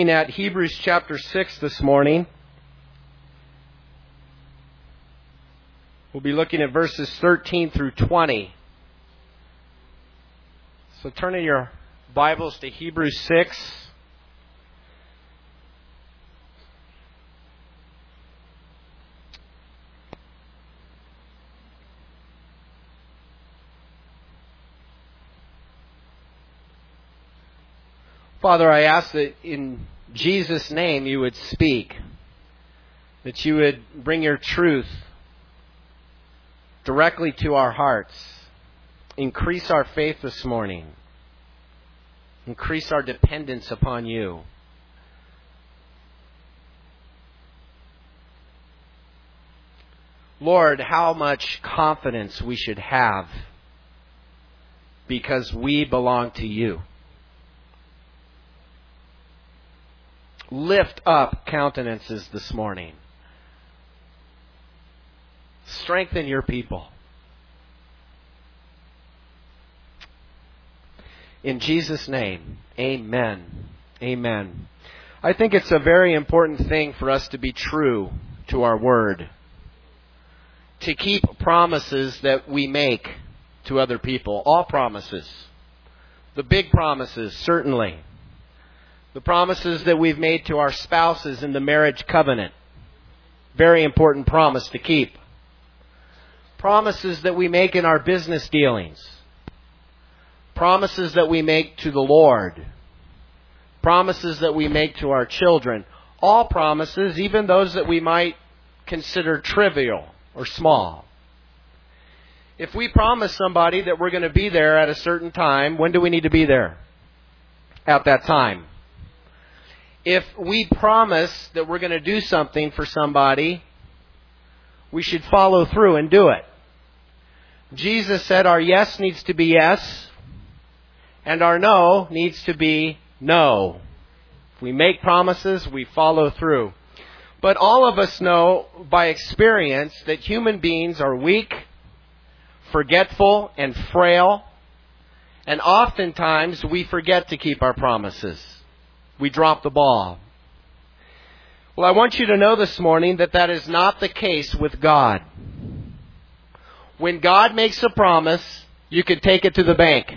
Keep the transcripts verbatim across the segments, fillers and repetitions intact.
At Hebrews chapter six this morning. We'll be looking at verses thirteen through twenty. So turn in your Bibles to Hebrews six. Father, I ask that in Jesus' name you would speak, that you would bring your truth directly to our hearts. Increase our faith this morning. Increase our dependence upon you. Lord, how much confidence we should have because we belong to you. Lift up countenances this morning. Strengthen your people. In Jesus' name, amen. Amen. I think it's a very important thing for us to be true to our word. To keep promises that we make to other people. All promises. The big promises, certainly. The promises that we've made to our spouses in the marriage covenant. Very important promise to keep. Promises that we make in our business dealings. Promises that we make to the Lord. Promises that we make to our children. All promises, even those that we might consider trivial or small. If we promise somebody that we're going to be there at a certain time, when do we need to be there? At that time. If we promise that we're going to do something for somebody, we should follow through and do it. Jesus said our yes needs to be yes, and our no needs to be no. If we make promises, we follow through. But all of us know by experience that human beings are weak, forgetful, and frail, and oftentimes we forget to keep our promises. We drop the ball. Well, I want you to know this morning that that is not the case with God. When God makes a promise, you can take it to the bank.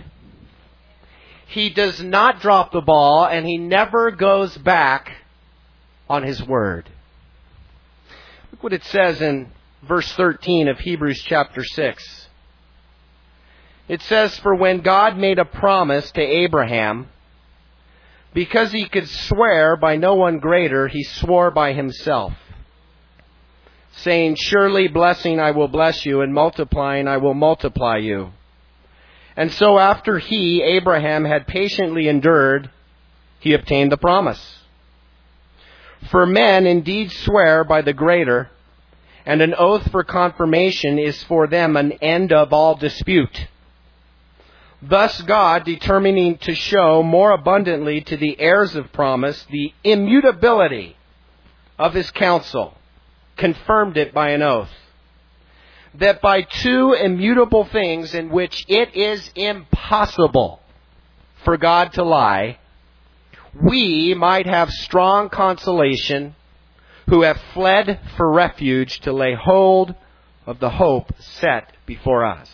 He does not drop the ball, and He never goes back on His word. Look what it says in verse thirteen of Hebrews chapter six. It says, "For when God made a promise to Abraham, because he could swear by no one greater, he swore by himself, saying, 'Surely blessing I will bless you, and multiplying I will multiply you.' And so after he, Abraham, had patiently endured, he obtained the promise. For men indeed swear by the greater, and an oath for confirmation is for them an end of all dispute. Thus God, determining to show more abundantly to the heirs of promise the immutability of His counsel, confirmed it by an oath, that by two immutable things in which it is impossible for God to lie, we might have strong consolation who have fled for refuge to lay hold of the hope set before us."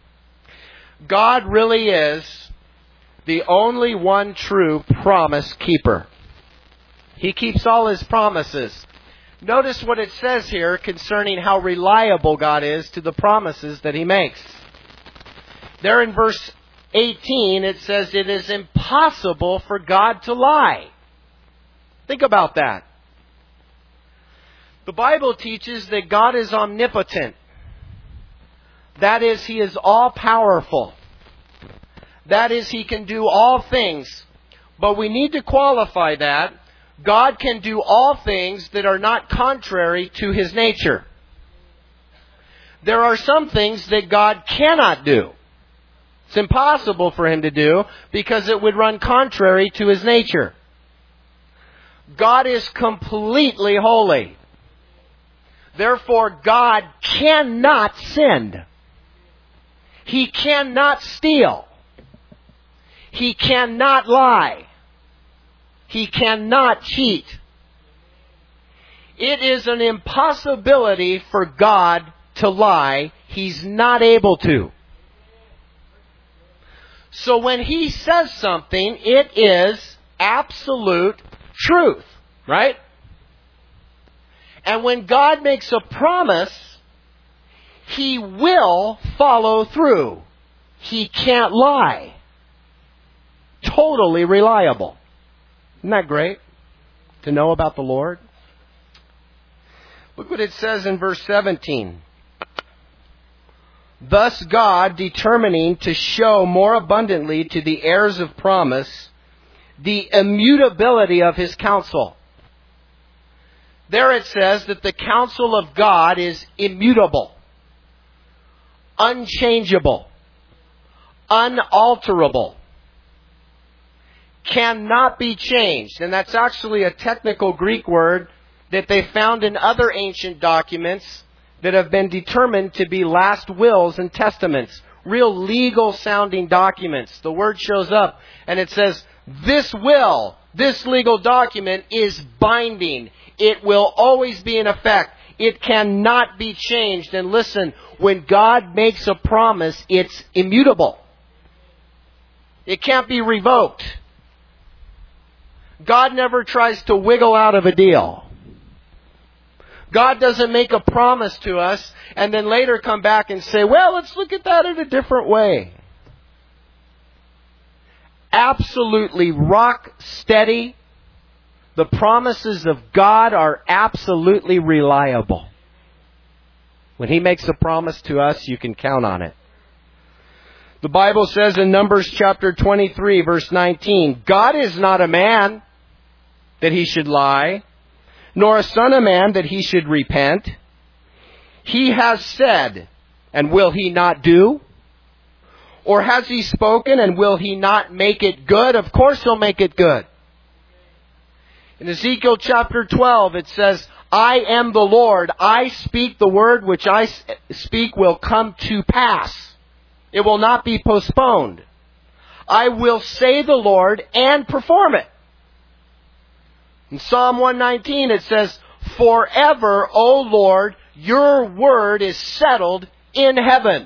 God really is the only one true promise keeper. He keeps all His promises. Notice what it says here concerning how reliable God is to the promises that He makes. There in verse eighteen, it says it is impossible for God to lie. Think about that. The Bible teaches that God is omnipotent. That is, He is all-powerful. That is, He can do all things. But we need to qualify that. God can do all things that are not contrary to His nature. There are some things that God cannot do. It's impossible for Him to do because it would run contrary to His nature. God is completely holy. Therefore, God cannot sin. He cannot steal. He cannot lie. He cannot cheat. It is an impossibility for God to lie. He's not able to. So when He says something, it is absolute truth, right? And when God makes a promise, He will follow through. He can't lie. Totally reliable. Isn't that great to know about the Lord? Look what it says in verse seventeen. Thus God, determining to show more abundantly to the heirs of promise the immutability of His counsel. There it says that the counsel of God is immutable, unchangeable, unalterable, cannot be changed. And that's actually a technical Greek word that they found in other ancient documents that have been determined to be last wills and testaments. Real legal sounding documents. The word shows up and it says, this will, this legal document is binding. It will always be in effect. It cannot be changed. And listen, when God makes a promise, it's immutable. It can't be revoked. God never tries to wiggle out of a deal. God doesn't make a promise to us and then later come back and say, well, let's look at that in a different way. Absolutely rock steady. The promises of God are absolutely reliable. When He makes a promise to us, you can count on it. The Bible says in Numbers chapter twenty-three, verse nineteen, God is not a man that He should lie, nor a son of man that He should repent. He has said, and will He not do? Or has He spoken, and will He not make it good? Of course He'll make it good. In Ezekiel chapter twelve, it says, I am the Lord. I speak the word which I speak will come to pass. It will not be postponed. I will say the Lord and perform it. In Psalm one nineteen it says, forever, O Lord, your word is settled in heaven.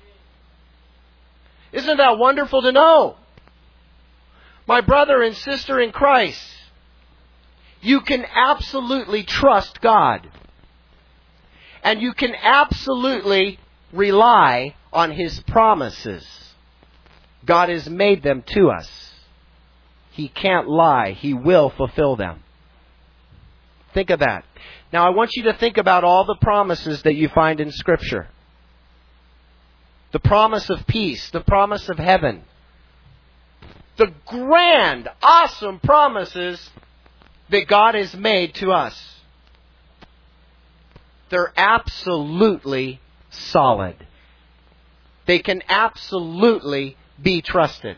Isn't that wonderful to know? My brother and sister in Christ, you can absolutely trust God. And you can absolutely rely on His promises. God has made them to us. He can't lie. He will fulfill them. Think of that. Now I want you to think about all the promises that you find in Scripture. The promise of peace, the promise of heaven. The grand, awesome promises that God has made to us. They're absolutely solid. They can absolutely be trusted.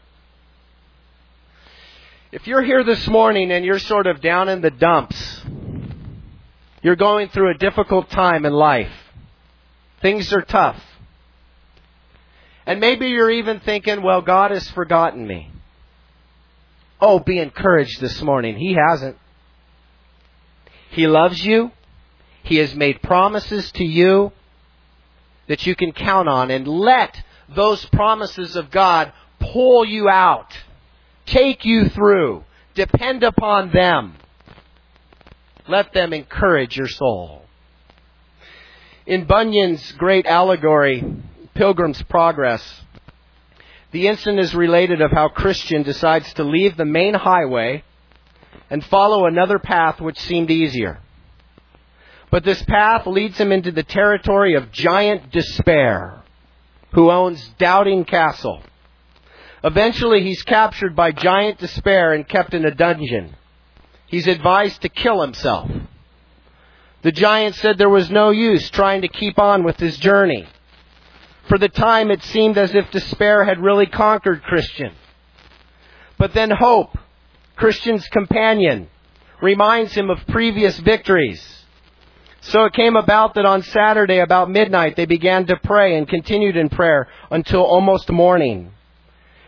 If you're here this morning and you're sort of down in the dumps, you're going through a difficult time in life. Things are tough. And maybe you're even thinking, well, God has forgotten me. Oh, be encouraged this morning. He hasn't. He loves you. He has made promises to you that you can count on. And let those promises of God pull you out. Take you through. Depend upon them. Let them encourage your soul. In Bunyan's great allegory, Pilgrim's Progress, the incident is related of how Christian decides to leave the main highway and follow another path which seemed easier. But this path leads him into the territory of Giant Despair, who owns Doubting Castle. Eventually he's captured by Giant Despair and kept in a dungeon. He's advised to kill himself. The giant said there was no use trying to keep on with his journey. For the time it seemed as if despair had really conquered Christian. But then hope, Christian's companion, reminds him of previous victories. So it came about that on Saturday about midnight they began to pray and continued in prayer until almost morning.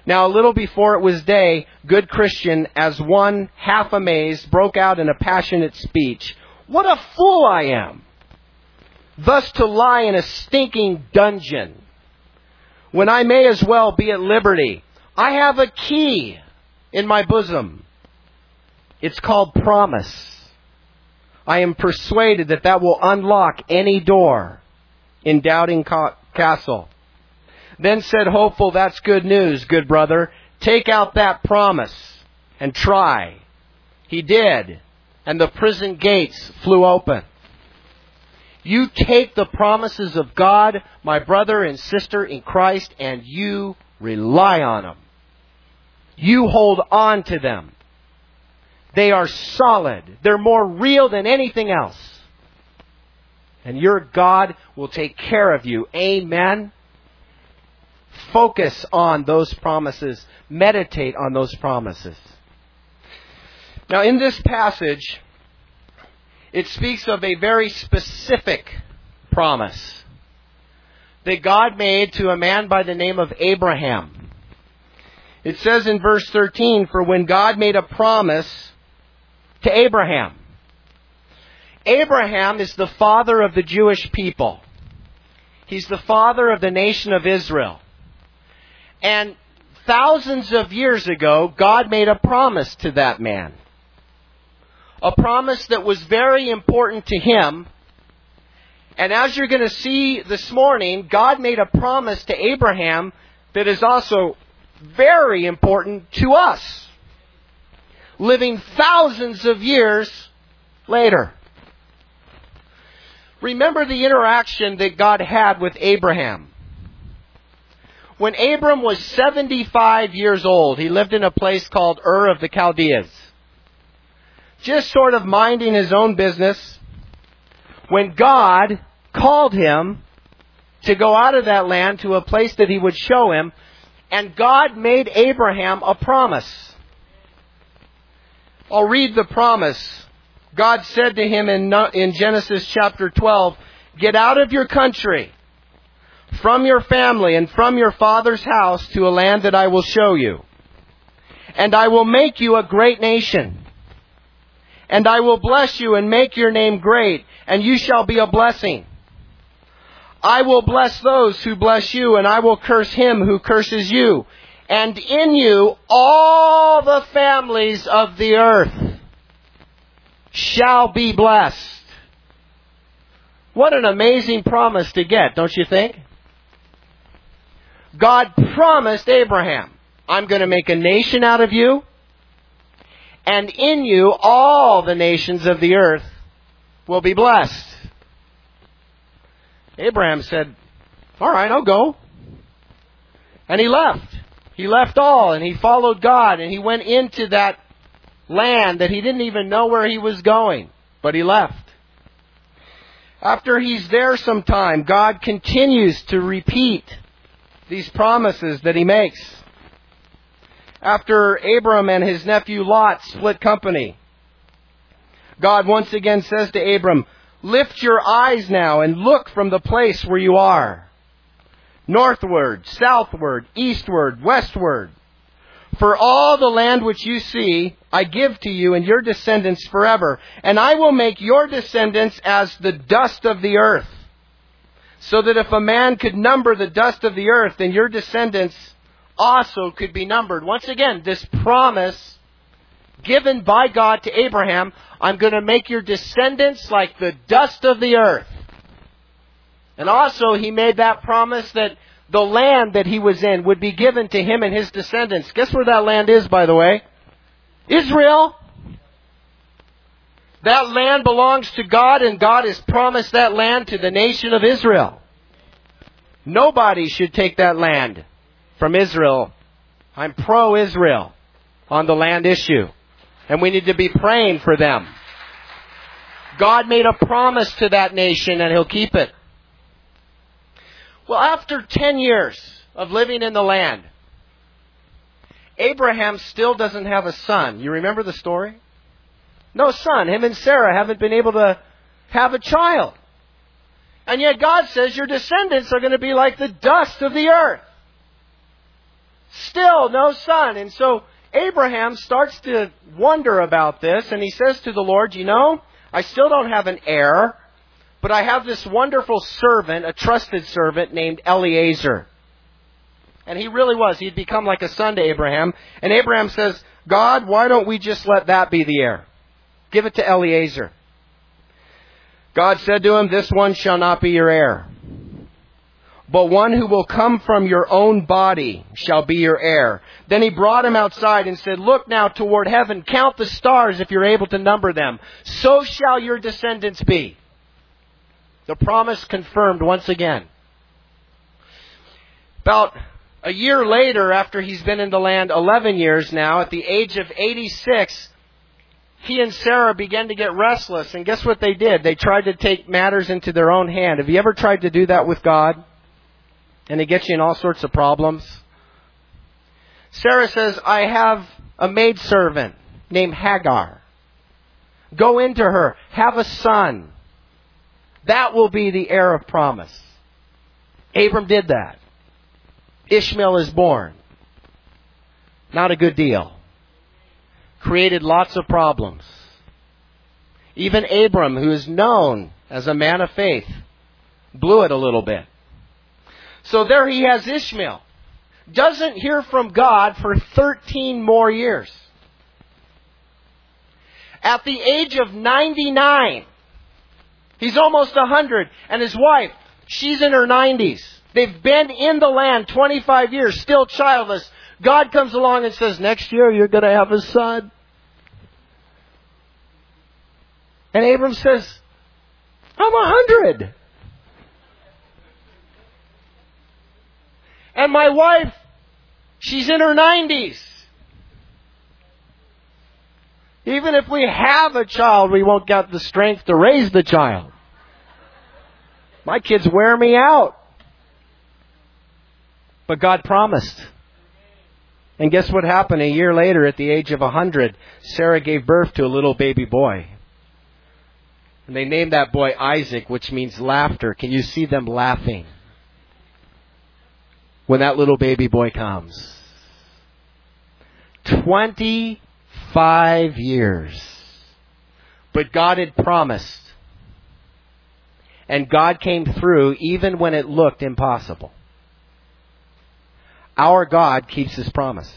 Now, a little before it was day, good Christian, as one half amazed, broke out in a passionate speech. What a fool I am! Thus to lie in a stinking dungeon, when I may as well be at liberty. I have a key in my bosom. It's called promise. I am persuaded that that will unlock any door in Doubting Castle. Then said Hopeful, that's good news, good brother. Take out that promise and try. He did, and the prison gates flew open. You take the promises of God, my brother and sister in Christ, and you rely on them. You hold on to them. They are solid. They're more real than anything else. And your God will take care of you. Amen. Focus on those promises. Meditate on those promises. Now, in this passage, it speaks of a very specific promise that God made to a man by the name of Abraham. It says in verse thirteen, for when God made a promise to Abraham. Abraham is the father of the Jewish people. He's the father of the nation of Israel. And thousands of years ago, God made a promise to that man. A promise that was very important to him. And as you're going to see this morning, God made a promise to Abraham that is also very important to us, living thousands of years later. Remember the interaction that God had with Abraham. When Abram was seventy-five years old, he lived in a place called Ur of the Chaldeans, just sort of minding his own business, when God called him to go out of that land to a place that he would show him, and God made Abraham a promise. I'll read the promise. God said to him in, in Genesis chapter twelve, get out of your country, from your family and from your father's house to a land that I will show you. And I will make you a great nation. And I will bless you and make your name great, and you shall be a blessing. I will bless those who bless you, and I will curse him who curses you. And in you all the families of the earth shall be blessed. What an amazing promise to get, don't you think? God promised Abraham, I'm going to make a nation out of you, and in you all the nations of the earth will be blessed. Abraham said, all right, I'll go. And he left. He left all, and he followed God, and he went into that land that he didn't even know where he was going, but he left. After he's there some time, God continues to repeat these promises that he makes. After Abram and his nephew Lot split company, God once again says to Abram, lift your eyes now and look from the place where you are, northward, southward, eastward, westward. For all the land which you see, I give to you and your descendants forever. And I will make your descendants as the dust of the earth. So that if a man could number the dust of the earth, then your descendants also could be numbered. Once again, this promise given by God to Abraham, I'm going to make your descendants like the dust of the earth. And also he made that promise that the land that he was in would be given to him and his descendants. Guess where that land is, by the way? Israel. That land belongs to God, and God has promised that land to the nation of Israel. Nobody should take that land from Israel. I'm pro-Israel on the land issue, and we need to be praying for them. God made a promise to that nation, and He'll keep it. Well, after ten years of living in the land, Abraham still doesn't have a son. You remember the story? No son. Him and Sarah haven't been able to have a child. And yet God says your descendants are going to be like the dust of the earth. Still no son. And so Abraham starts to wonder about this, and he says to the Lord, you know, I still don't have an heir, but I have this wonderful servant, a trusted servant named Eliezer. And he really was. He'd become like a son to Abraham. And Abraham says, God, why don't we just let that be the heir? Give it to Eliezer. God said to him, this one shall not be your heir, but one who will come from your own body shall be your heir. Then he brought him outside and said, look now toward heaven, count the stars if you're able to number them. So shall your descendants be. The promise confirmed once again. About a year later, after he's been in the land eleven years now, at the age of eighty-six, he and Sarah began to get restless. And guess what they did? They tried to take matters into their own hand. Have you ever tried to do that with God? And it gets you in all sorts of problems. Sarah says, I have a maidservant named Hagar. Go into her. Have a son. That will be the heir of promise. Abram did that. Ishmael is born. Not a good deal. Created lots of problems. Even Abram, who is known as a man of faith, blew it a little bit. So there he has Ishmael. Doesn't hear from God for thirteen more years. At the age of ninety-nine, he's almost one hundred, and his wife, she's in her nineties. They've been in the land twenty-five years, still childless. God comes along and says, next year you're going to have a son. And Abram says, I'm one hundred. And my wife, she's in her nineties. Even if we have a child, we won't get the strength to raise the child. My kids wear me out. But God promised. And guess what happened? A year later, at the age of one hundred, Sarah gave birth to a little baby boy. And they named that boy Isaac, which means laughter. Can you see them laughing when that little baby boy comes? Twenty-five years. But God had promised. And God came through even when it looked impossible. Our God keeps His promise.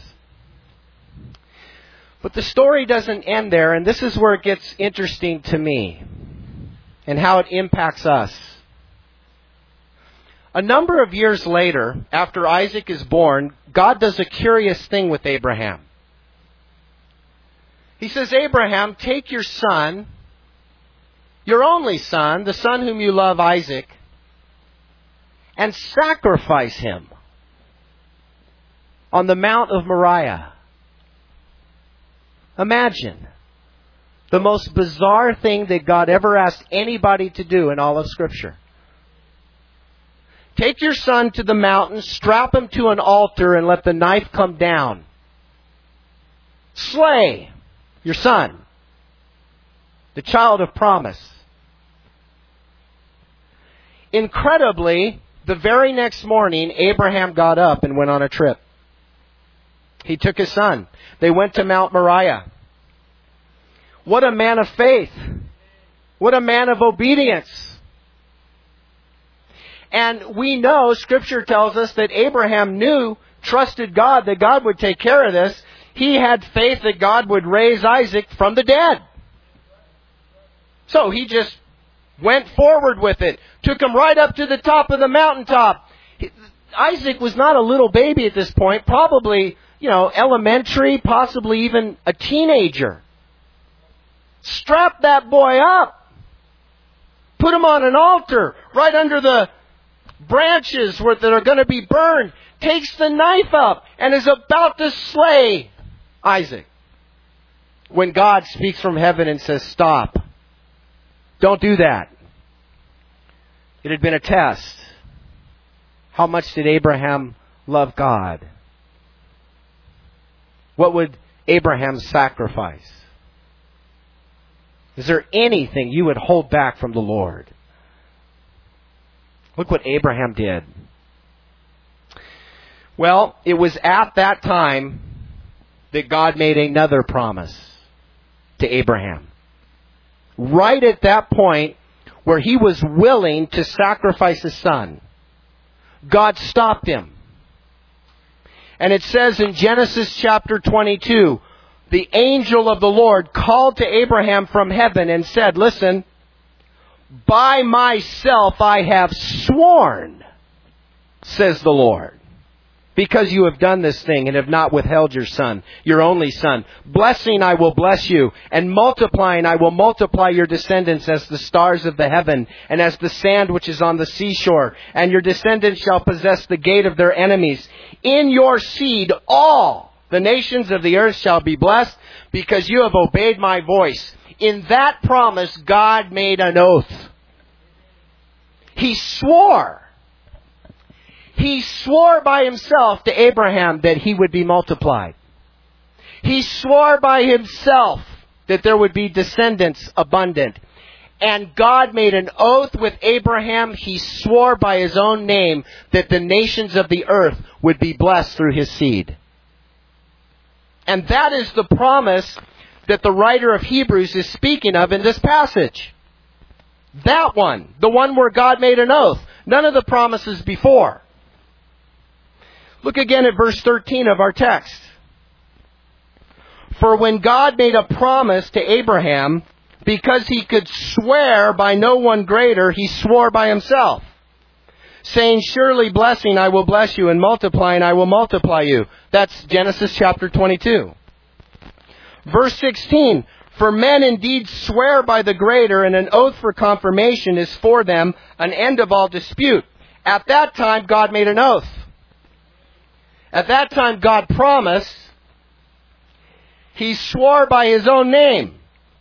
But the story doesn't end there, and this is where it gets interesting to me and how it impacts us. A number of years later, after Isaac is born, God does a curious thing with Abraham. He says, Abraham, take your son, your only son, the son whom you love, Isaac, and sacrifice him on the Mount of Moriah. Imagine the most bizarre thing that God ever asked anybody to do in all of Scripture. Take your son to the mountain, strap him to an altar, and let the knife come down. Slay your son, the child of promise. Incredibly, the very next morning, Abraham got up and went on a trip. He took his son. They went to Mount Moriah. What a man of faith. What a man of obedience. And we know, Scripture tells us that Abraham knew, trusted God, that God would take care of this. He had faith that God would raise Isaac from the dead. So he just went forward with it. Took him right up to the top of the mountaintop. Isaac was not a little baby at this point. Probably, you know, elementary, possibly even a teenager. Strap that boy up. Put him on an altar right under the branches that are going to be burned. Takes the knife up and is about to slay Isaac. When God speaks from heaven and says, stop. Don't do that. It had been a test. How much did Abraham love God? What would Abraham sacrifice? Is there anything you would hold back from the Lord? Look what Abraham did. Well, it was at that time that God made another promise to Abraham. Right at that point where he was willing to sacrifice his son, God stopped him. And it says in Genesis chapter twenty-two, the angel of the Lord called to Abraham from heaven and said, listen, by myself I have sworn, says the Lord, because you have done this thing and have not withheld your son, your only son. Blessing I will bless you, and multiplying I will multiply your descendants as the stars of the heaven, and as the sand which is on the seashore. And your descendants shall possess the gate of their enemies. In your seed all the nations of the earth shall be blessed, because you have obeyed my voice. In that promise, God made an oath. He swore. He swore by himself to Abraham that he would be multiplied. He swore by himself that there would be descendants abundant. And God made an oath with Abraham. He swore by his own name that the nations of the earth would be blessed through his seed. And that is the promise that the writer of Hebrews is speaking of in this passage. That one. The one where God made an oath. None of the promises before. Look again at verse thirteen of our text. For when God made a promise to Abraham, because he could swear by no one greater, he swore by himself, saying, surely blessing I will bless you, and multiplying I will multiply you. That's Genesis chapter twenty-two. Verse sixteen, for men indeed swear by the greater, and an oath for confirmation is for them an end of all dispute. At that time, God made an oath. At that time, God promised. He swore by his own name.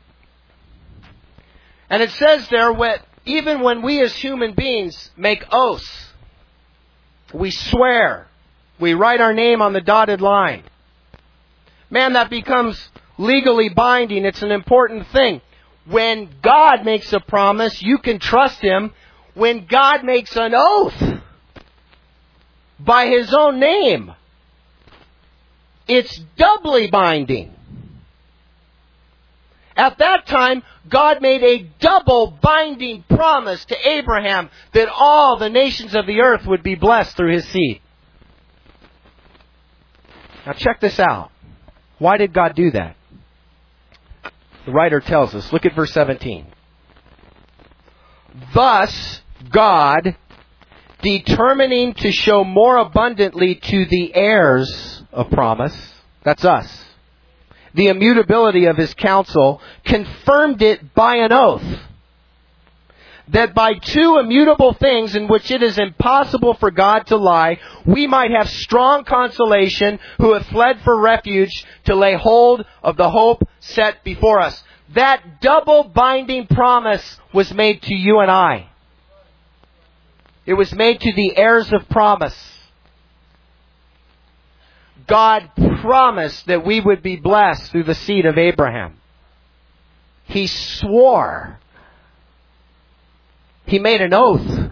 And it says there, even when we as human beings make oaths, we swear, we write our name on the dotted line. Man, that becomes legally binding. It's an important thing. When God makes a promise, you can trust him. When God makes an oath by his own name, it's doubly binding. At that time, God made a double binding promise to Abraham that all the nations of the earth would be blessed through his seed. Now check this out. Why did God do that? The writer tells us. Look at verse seventeen. Thus, God, determining to show more abundantly to the heirs of promise, that's us, the immutability of his counsel, confirmed it by an oath, that by two immutable things in which it is impossible for God to lie, we might have strong consolation who have fled for refuge to lay hold of the hope set before us. That double binding promise was made to you and I. It was made to the heirs of promise. God promised that we would be blessed through the seed of Abraham. He swore. He made an oath.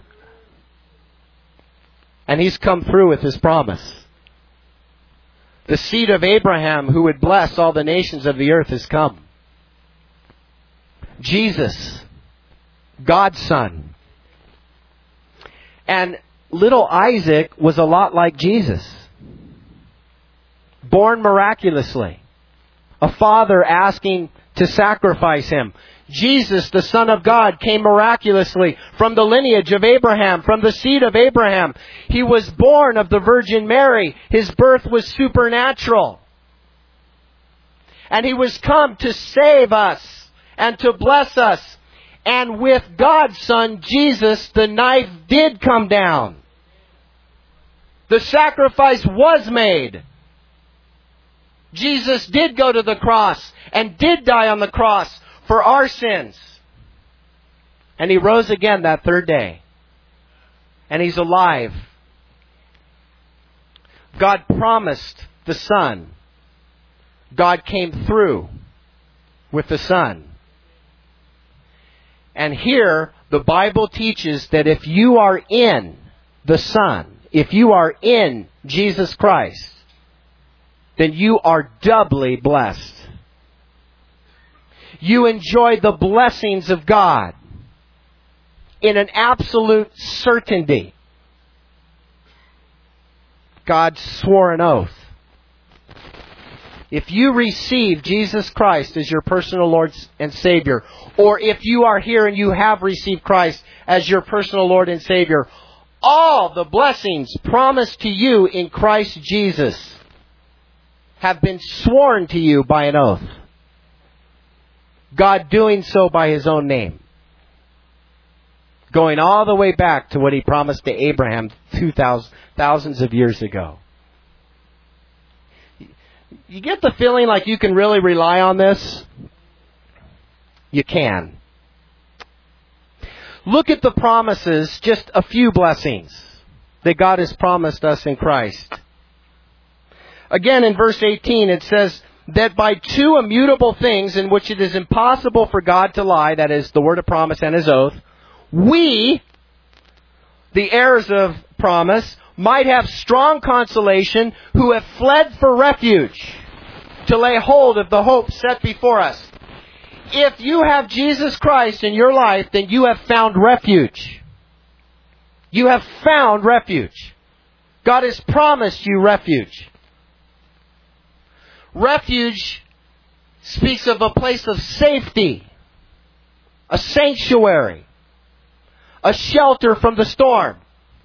And he's come through with his promise. The seed of Abraham who would bless all the nations of the earth has come. Jesus, God's son. And little Isaac was a lot like Jesus. Born miraculously. A father asking to sacrifice him. Jesus, the Son of God, came miraculously from the lineage of Abraham, from the seed of Abraham. He was born of the Virgin Mary. His birth was supernatural. And he was come to save us and to bless us. And with God's Son, Jesus, the knife did come down. The sacrifice was made. Jesus did go to the cross and did die on the cross for our sins. And he rose again that third day. And he's alive. God promised the Son. God came through with the Son. And here, the Bible teaches that if you are in the Son, if you are in Jesus Christ, then you are doubly blessed. You enjoy the blessings of God in an absolute certainty. God swore an oath. If you receive Jesus Christ as your personal Lord and Savior, or if you are here and you have received Christ as your personal Lord and Savior, all the blessings promised to you in Christ Jesus have been sworn to you by an oath. God doing so by His own name. Going all the way back to what He promised to Abraham two thousand, thousands of years ago. You get the feeling like you can really rely on this? You can. Look at the promises, just a few blessings that God has promised us in Christ. Again, in verse eighteen, it says that by two immutable things in which it is impossible for God to lie, that is, the word of promise and His oath, we, the heirs of promise, might have strong consolation who have fled for refuge to lay hold of the hope set before us. If you have Jesus Christ in your life, then you have found refuge. You have found refuge. God has promised you refuge. Refuge speaks of a place of safety, a sanctuary, a shelter from the storm.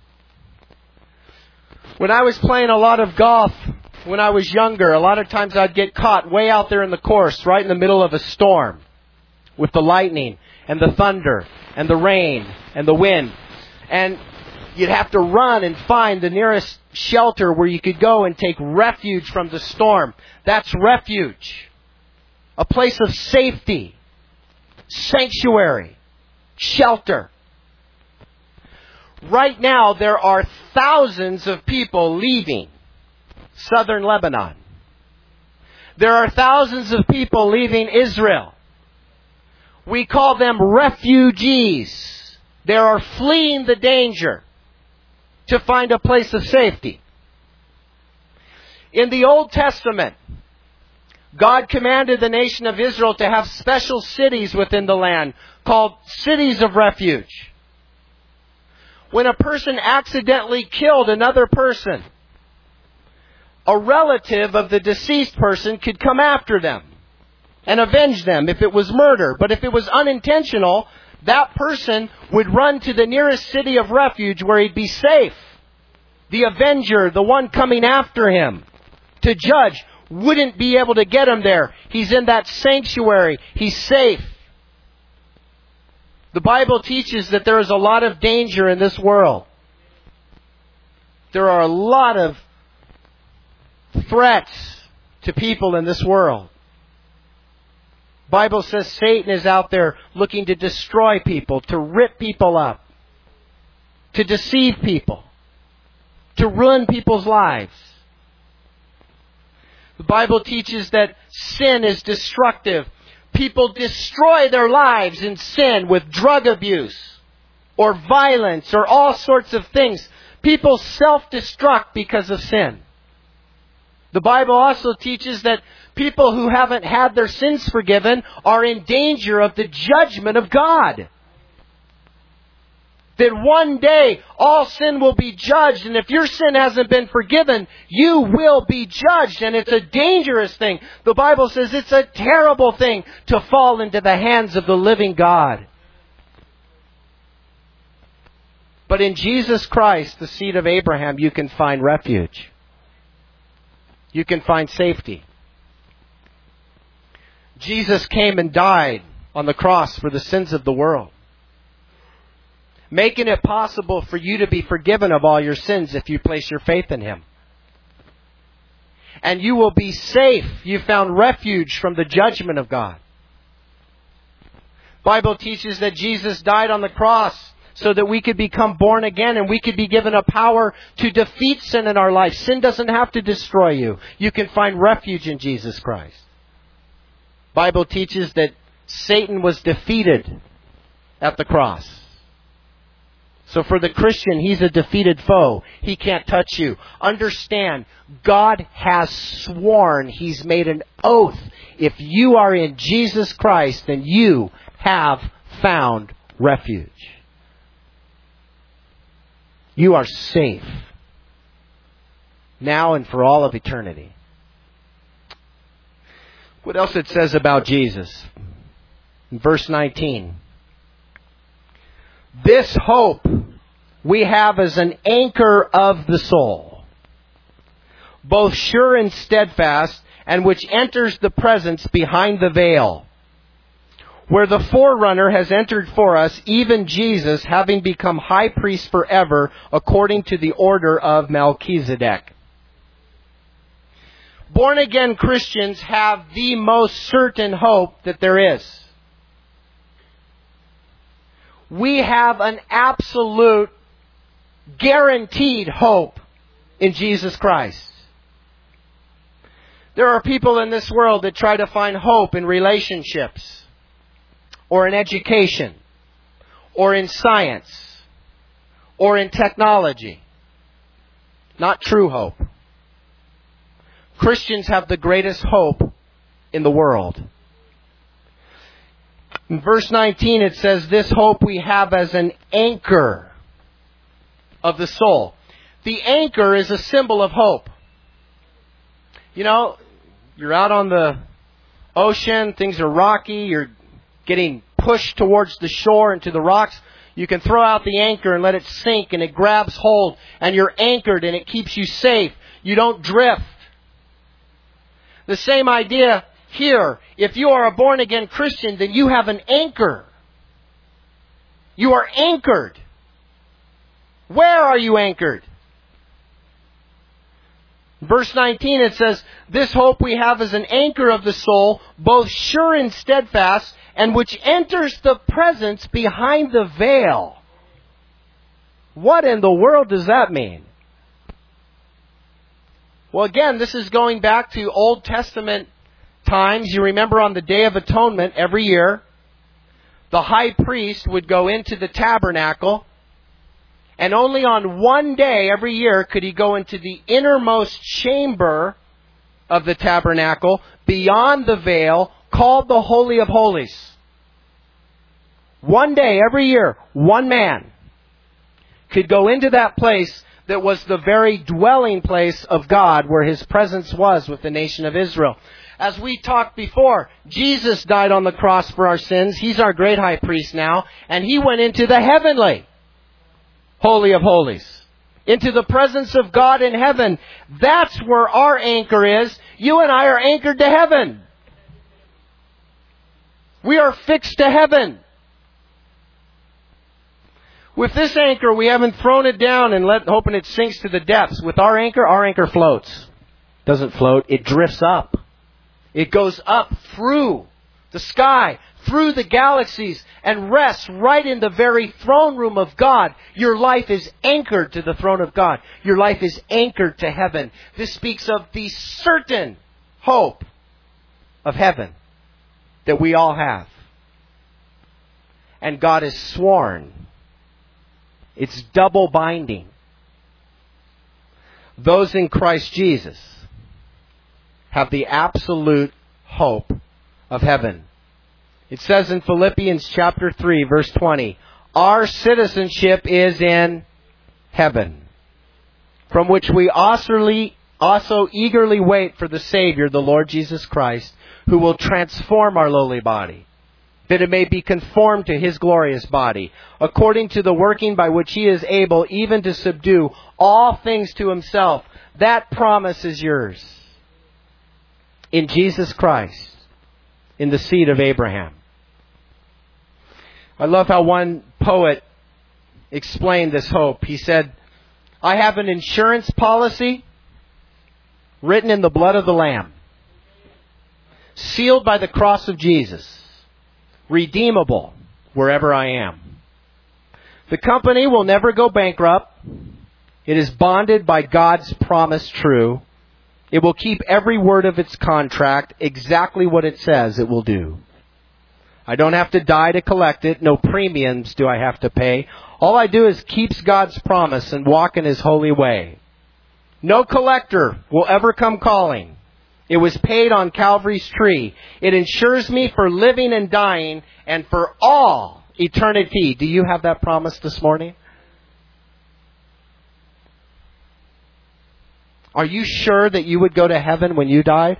When I was playing a lot of golf when I was younger, a lot of times I'd get caught way out there in the course, right in the middle of a storm, with the lightning and the thunder and the rain and the wind. And you'd have to run and find the nearest shelter where you could go and take refuge from the storm. That's refuge. A place of safety, sanctuary, shelter. Right now, there are thousands of people leaving southern Lebanon. There are thousands of people leaving Israel. We call them refugees. They are fleeing the danger to find a place of safety. In the Old Testament, God commanded the nation of Israel to have special cities within the land called cities of refuge. When a person accidentally killed another person, a relative of the deceased person could come after them and avenge them if it was murder. But if it was unintentional, that person would run to the nearest city of refuge where he'd be safe. The avenger, the one coming after him to judge, wouldn't be able to get him there. He's in that sanctuary. He's safe. The Bible teaches that there is a lot of danger in this world. There are a lot of threats to people in this world. The Bible says Satan is out there looking to destroy people, to rip people up, to deceive people, to ruin people's lives. The Bible teaches that sin is destructive. People destroy their lives in sin with drug abuse or violence or all sorts of things. People self-destruct because of sin. The Bible also teaches that people who haven't had their sins forgiven are in danger of the judgment of God. That one day all sin will be judged, and if your sin hasn't been forgiven, you will be judged, and it's a dangerous thing. The Bible says it's a terrible thing to fall into the hands of the living God. But in Jesus Christ, the seed of Abraham, you can find refuge. You can find safety. Jesus came and died on the cross for the sins of the world, making it possible for you to be forgiven of all your sins if you place your faith in Him. And you will be safe. You found refuge from the judgment of God. The Bible teaches that Jesus died on the cross so that we could become born again and we could be given a power to defeat sin in our life. Sin doesn't have to destroy you. You can find refuge in Jesus Christ. The Bible teaches that Satan was defeated at the cross. So for the Christian, he's a defeated foe. He can't touch you. Understand, God has sworn, He's made an oath. If you are in Jesus Christ, then you have found refuge. You are safe. Now and for all of eternity. What else it says about Jesus? In verse nineteen. This hope we have as an anchor of the soul, both sure and steadfast, and which enters the presence behind the veil, where the forerunner has entered for us, even Jesus, having become high priest forever, according to the order of Melchizedek. Born-again Christians have the most certain hope that there is. We have an absolute, guaranteed hope in Jesus Christ. There are people in this world that try to find hope in relationships, or in education, or in science, or in technology. Not true hope. Christians have the greatest hope in the world. In verse nineteen it says, this hope we have as an anchor of the soul. The anchor is a symbol of hope. You know, you're out on the ocean, things are rocky, you're getting pushed towards the shore and to the rocks. You can throw out the anchor and let it sink, and it grabs hold, and you're anchored, and it keeps you safe. You don't drift. The same idea here. If you are a born-again Christian, then you have an anchor. You are anchored. Where are you anchored? Verse nineteen, it says, this hope we have as an anchor of the soul, both sure and steadfast, and which enters the presence behind the veil. What in the world does that mean? Well, again, this is going back to Old Testament times. You remember on the Day of Atonement every year, the high priest would go into the tabernacle, and only on one day every year could he go into the innermost chamber of the tabernacle, beyond the veil, called the Holy of Holies. One day every year, one man could go into that place that was the very dwelling place of God, where His presence was with the nation of Israel. As we talked before, Jesus died on the cross for our sins. He's our great high priest now, and He went into the heavenly Holy of Holies, into the presence of God in heaven. That's where our anchor is. You and I are anchored to heaven. We are fixed to heaven. With this anchor, we haven't thrown it down and let hoping it sinks to the depths. With our anchor, our anchor floats. Doesn't float, it drifts up. It goes up through the sky, through the galaxies, and rests right in the very throne room of God. Your life is anchored to the throne of God. Your life is anchored to heaven. This speaks of the certain hope of heaven that we all have. And God has sworn. It's double binding. Those in Christ Jesus have the absolute hope of heaven. It says in Philippians chapter three, verse twenty, our citizenship is in heaven, from which we also, also eagerly wait for the Savior, the Lord Jesus Christ, who will transform our lowly body, that it may be conformed to His glorious body, according to the working by which He is able even to subdue all things to Himself. That promise is yours in Jesus Christ, in the seed of Abraham. I love how one poet explained this hope. He said, I have an insurance policy written in the blood of the Lamb, sealed by the cross of Jesus, redeemable wherever I am. The company will never go bankrupt. It is bonded by God's promise true. It will keep every word of its contract exactly what it says it will do. I don't have to die to collect it. No premiums do I have to pay. All I do is keep God's promise and walk in His holy way. No collector will ever come calling. It was paid on Calvary's tree. It insures me for living and dying and for all eternity. Do you have that promise this morning? Are you sure that you would go to heaven when you died?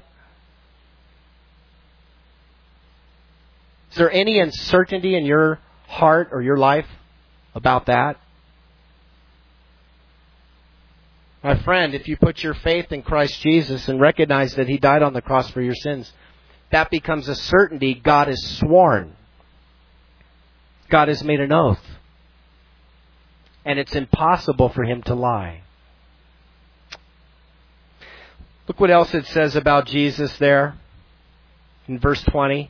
Is there any uncertainty in your heart or your life about that? My friend, if you put your faith in Christ Jesus and recognize that He died on the cross for your sins, that becomes a certainty. God has sworn. God has made an oath. And it's impossible for Him to lie. Look what else it says about Jesus there in verse twenty.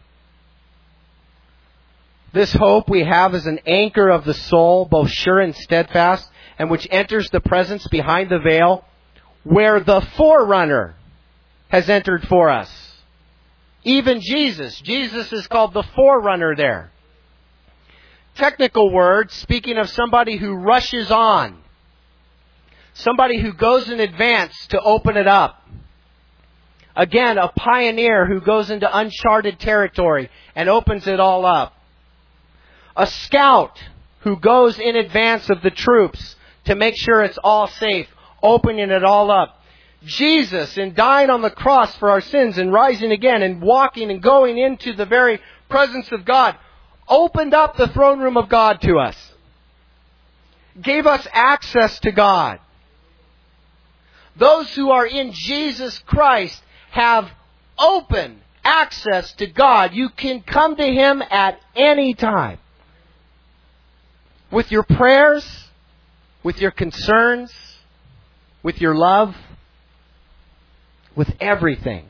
This hope we have is an anchor of the soul, both sure and steadfast, and which enters the presence behind the veil, where the forerunner has entered for us. Even Jesus. Jesus is called the forerunner there. Technical word, speaking of somebody who rushes on. Somebody who goes in advance to open it up. Again, a pioneer who goes into uncharted territory and opens it all up. A scout who goes in advance of the troops to make sure it's all safe, opening it all up. Jesus, in dying on the cross for our sins and rising again and walking and going into the very presence of God, opened up the throne room of God to us. Gave us access to God. Those who are in Jesus Christ have open access to God. You can come to Him at any time. With your prayers, with your concerns, with your love, with everything.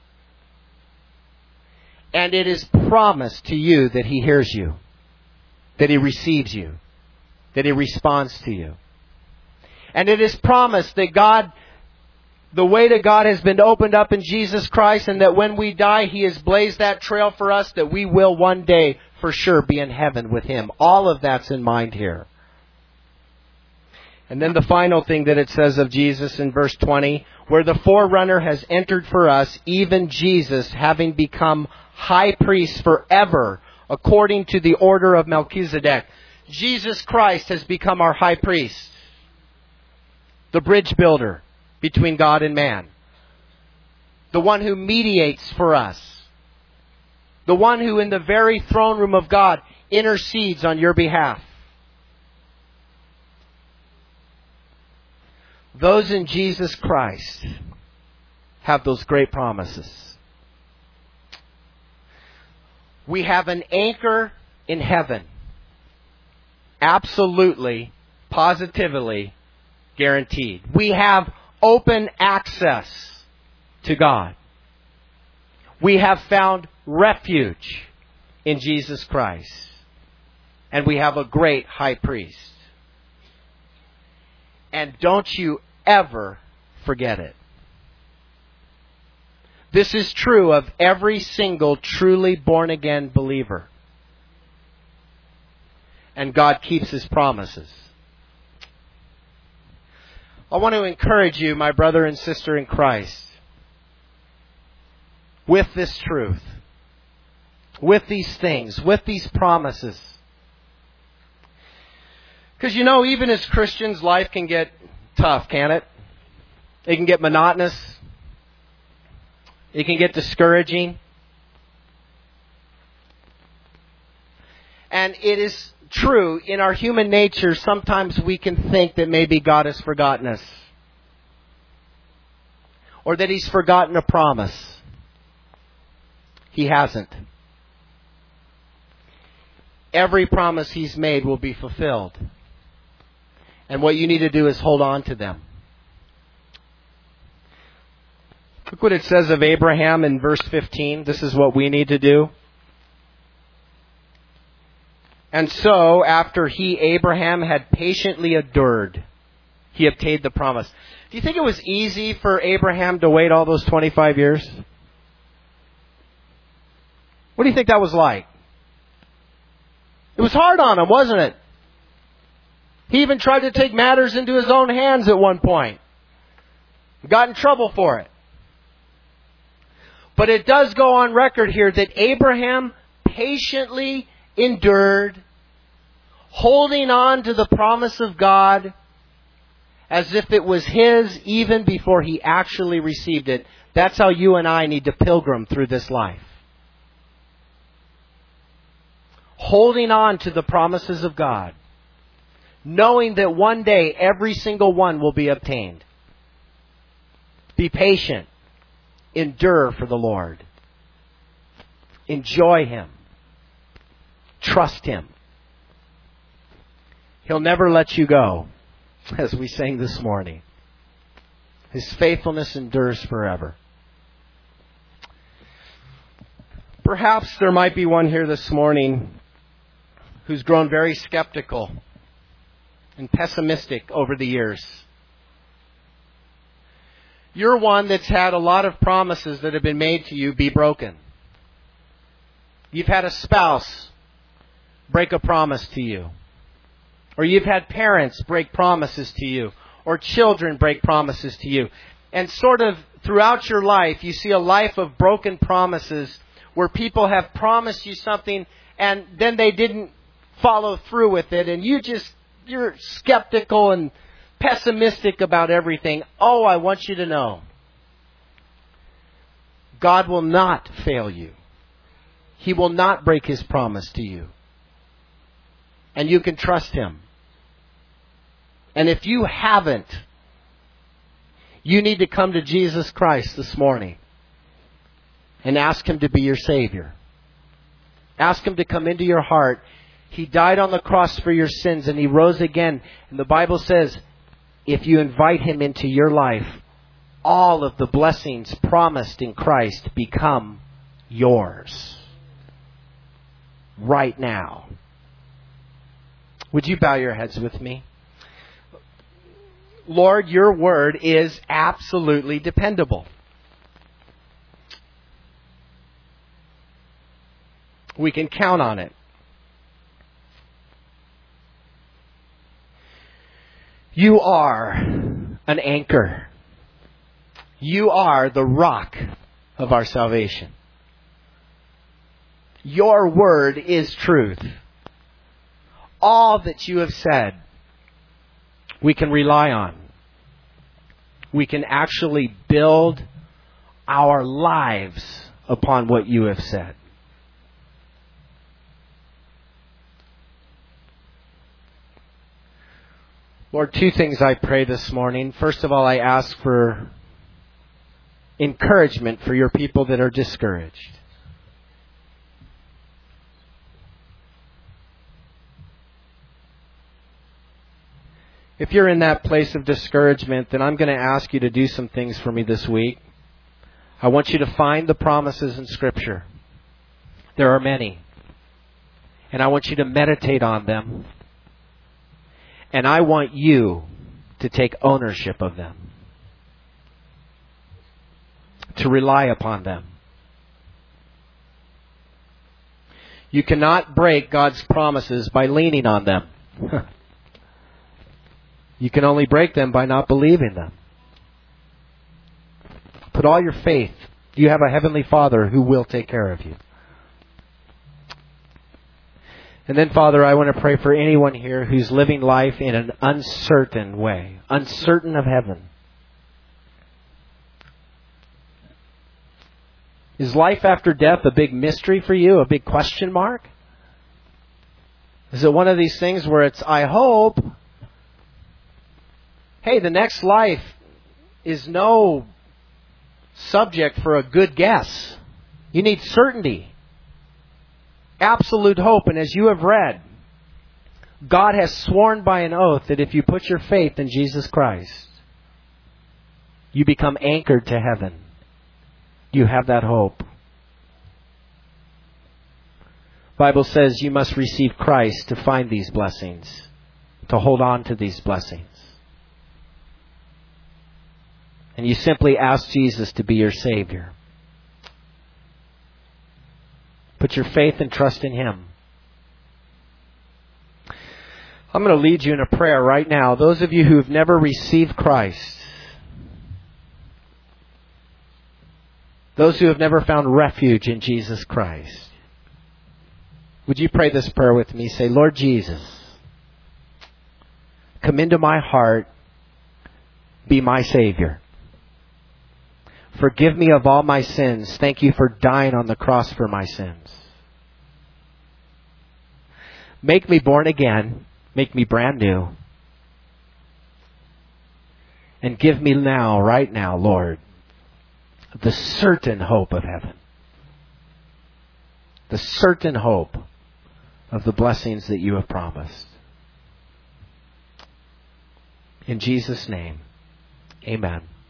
And it is promised to you that He hears you, that He receives you, that He responds to you. And it is promised that God, the way to God has been opened up in Jesus Christ, and that when we die, He has blazed that trail for us, that we will one day for sure be in heaven with Him. All of that's in mind here. And then the final thing that it says of Jesus in verse twenty, where the forerunner has entered for us, even Jesus, having become high priest forever, according to the order of Melchizedek. Jesus Christ has become our high priest, the bridge builder between God and man, the one who mediates for us, the one who in the very throne room of God intercedes on your behalf. Those in Jesus Christ have those great promises. We have an anchor in heaven. Absolutely, positively guaranteed. We have open access to God. We have found refuge in Jesus Christ. And we have a great high priest. And don't you ever forget it. This is true of every single truly born-again believer. And God keeps His promises. I want to encourage you, my brother and sister in Christ, with this truth, with these things, with these promises. Because you know, even as Christians, life can get tough, can't it? It can get monotonous. It can get discouraging. And it is true, in our human nature, sometimes we can think that maybe God has forgotten us. Or that He's forgotten a promise. He hasn't. Every promise He's made will be fulfilled. And what you need to do is hold on to them. Look what it says of Abraham in verse fifteen. This is what we need to do. And so, after he, Abraham, had patiently endured, he obtained the promise. Do you think it was easy for Abraham to wait all those twenty-five years? What do you think that was like? It was hard on him, wasn't it? He even tried to take matters into his own hands at one point. Got in trouble for it. But it does go on record here that Abraham patiently endured, holding on to the promise of God as if it was his even before he actually received it. That's how you and I need to pilgrim through this life. Holding on to the promises of God, knowing that one day every single one will be obtained. Be patient. Endure for the Lord. Enjoy Him. Trust Him. He'll never let you go, as we sang this morning. His faithfulness endures forever. Perhaps there might be one here this morning who's grown very skeptical and pessimistic over the years. You're one that's had a lot of promises that have been made to you be broken. You've had a spouse break a promise to you. Or you've had parents break promises to you. Or children break promises to you. And sort of throughout your life, you see a life of broken promises where people have promised you something and then they didn't follow through with it. And you just, you're skeptical and pessimistic about everything. Oh, I want you to know, God will not fail you. He will not break His promise to you. And you can trust Him. And if you haven't, you need to come to Jesus Christ this morning and ask Him to be your Savior. Ask Him to come into your heart. He died on the cross for your sins and He rose again. And the Bible says, if you invite Him into your life, all of the blessings promised in Christ become yours. Right now. Would you bow your heads with me? Lord, your word is absolutely dependable. We can count on it. You are an anchor. You are the rock of our salvation. Your word is truth. All that you have said, we can rely on. We can actually build our lives upon what you have said. Lord, two things I pray this morning. First of all, I ask for encouragement for your people that are discouraged. If you're in that place of discouragement, then I'm going to ask you to do some things for me this week. I want you to find the promises in Scripture. There are many. And I want you to meditate on them. And I want you to take ownership of them. To rely upon them. You cannot break God's promises by leaning on them. You can only break them by not believing them. Put all your faith. You have a Heavenly Father who will take care of you. And then, Father, I want to pray for anyone here who's living life in an uncertain way, uncertain of heaven. Is life after death a big mystery for you, a big question mark? Is it one of these things where it's, I hope, hey, the next life is no subject for a good guess. You need certainty. Absolute hope. And as you have read, God has sworn by an oath that if you put your faith in Jesus Christ, you become anchored to heaven. You have that hope. The Bible says you must receive Christ to find these blessings, to hold on to these blessings. And you simply ask Jesus to be your Savior. Put your faith and trust in Him. I'm going to lead you in a prayer right now. Those of you who have never received Christ, those who have never found refuge in Jesus Christ, would you pray this prayer with me? Say, Lord Jesus, come into my heart, be my Savior. Forgive me of all my sins. Thank you for dying on the cross for my sins. Make me born again. Make me brand new. And give me now, right now, Lord, the certain hope of heaven. The certain hope of the blessings that you have promised. In Jesus' name, amen.